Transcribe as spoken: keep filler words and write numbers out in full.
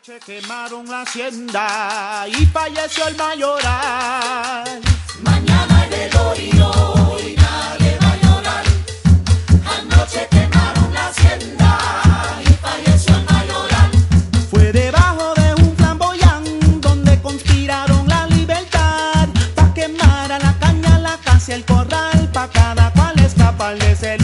Anoche quemaron la hacienda y falleció el mayoral. Mañana el velorio y nadie va a llorar. Anoche quemaron la hacienda y falleció el mayoral. Fue debajo de un flamboyán donde conspiraron la libertad pa' quemar a la caña, la casa y el corral, pa' cada cual escapar de ese